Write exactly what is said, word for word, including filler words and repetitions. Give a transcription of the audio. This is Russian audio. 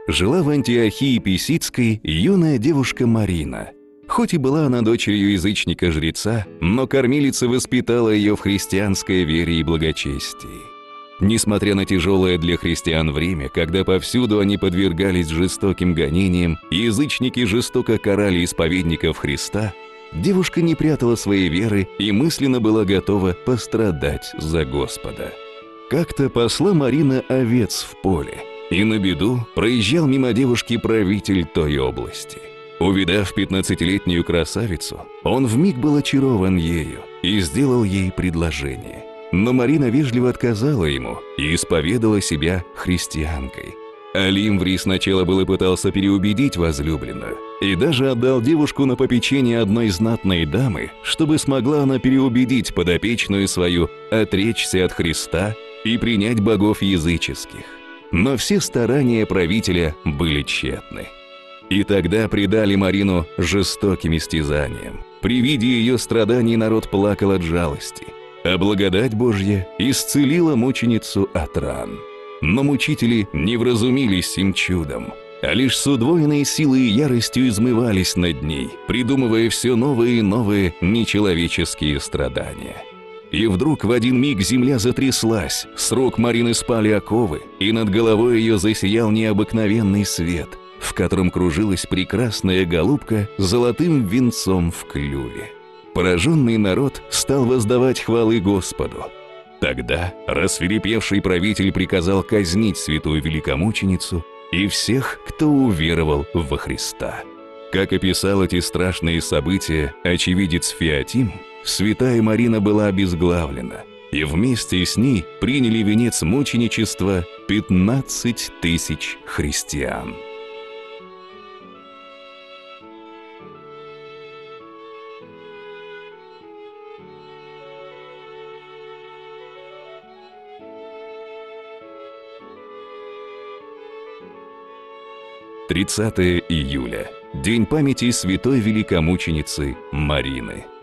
жила в Антиохии Писидской юная девушка Марина. Хоть и была она дочерью язычника-жреца, но кормилица воспитала ее в христианской вере и благочестии. Несмотря на тяжелое для христиан время, когда повсюду они подвергались жестоким гонениям, и язычники жестоко карали исповедников Христа, девушка не прятала своей веры и мысленно была готова пострадать за Господа. Как-то пасла Марина овец в поле, и на беду проезжал мимо девушки правитель той области. Увидав пятнадцатилетнюю красавицу, он вмиг был очарован ею и сделал ей предложение. Но Марина вежливо отказала ему и исповедала себя христианкой. А Лимврий сначала было пытался переубедить возлюбленную и даже отдал девушку на попечение одной знатной дамы, чтобы смогла она переубедить подопечную свою отречься от Христа и принять богов языческих. Но все старания правителя были тщетны. И тогда предали Марину жестоким истязаниям. При виде ее страданий народ плакал от жалости, а благодать Божья исцелила мученицу от ран. Но мучители не вразумились сим чудом, а лишь с удвоенной силой и яростью измывались над ней, придумывая все новые и новые нечеловеческие страдания. И вдруг в один миг земля затряслась, с рук Марины спали оковы, и над головой ее засиял необыкновенный свет, в котором кружилась прекрасная голубка с золотым венцом в клюве. Пораженный народ стал воздавать хвалы Господу. Тогда рассвирепевший правитель приказал казнить святую великомученицу и всех, кто уверовал во Христа. Как описал эти страшные события очевидец Феотим, святая Марина была обезглавлена, и вместе с ней приняли венец мученичества пятнадцать тысяч христиан. тридцатое июля. День памяти святой великомученицы Марины.